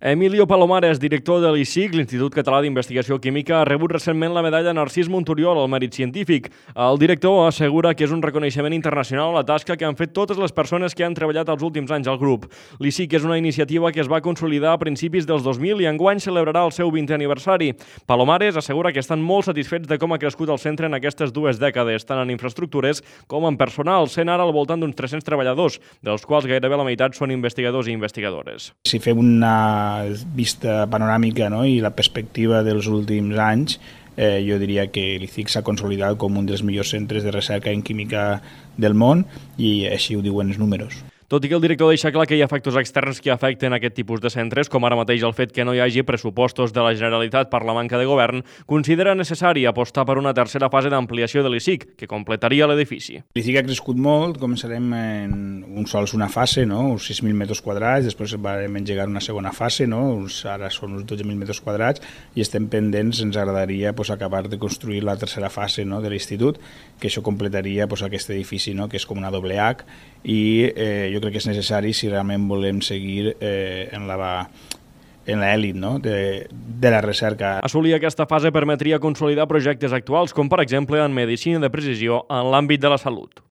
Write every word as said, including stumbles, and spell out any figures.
Emilio Palomares, director de l'I C I C, l'Institut Català d'Investigació Química, ha rebut recentment la medalla Narcís Monturiol al mèrit científic. El director assegura que és un reconeixement internacional a la tasca que han fet totes les persones que han treballat els últims anys al grup. L'I C I C és una iniciativa que es va consolidar a principis dels dos mil i enguany celebrarà el seu vintè aniversari. Palomares assegura que estan molt satisfets de com ha crescut el centre en aquestes dues dècades, tant en infraestructures com en personal, sent ara al voltant d'uns tres-cents treballadors, dels quals gairebé la meitat són investigadors i investigadores. Si fem una vista panoràmica, no?, i la perspectiva dels últims anys, eh, jo diria que l'I C I C s'ha consolidat com un dels millors centres de recerca en química del món i així ho diuen els números. Tot i que el director deixa clar que hi ha factors externs que afecten aquest tipus de centres, com ara mateix el fet que no hi hagi pressupostos de la Generalitat per la manca de govern, considera necessari apostar per una tercera fase d'ampliació de l'I C I C, que completaria l'edifici. L'I C I C ha crescut molt, començarem en un sols una fase, no?, uns sis mil metres quadrats, després vam engegar una segona fase, no?, ara són uns dotze mil metres quadrats, i estem pendents, ens agradaria pues, acabar de construir la tercera fase, no?, de l'institut, que això completaria pues, aquest edifici, no?, que és com una doble H, i eh, jo crec que és necessari si realment volem seguir eh, en la en l'elit, no?, de, de la recerca. Assolir aquesta fase permetria consolidar projectes actuals, com per exemple en medicina de precisió en l'àmbit de la salut.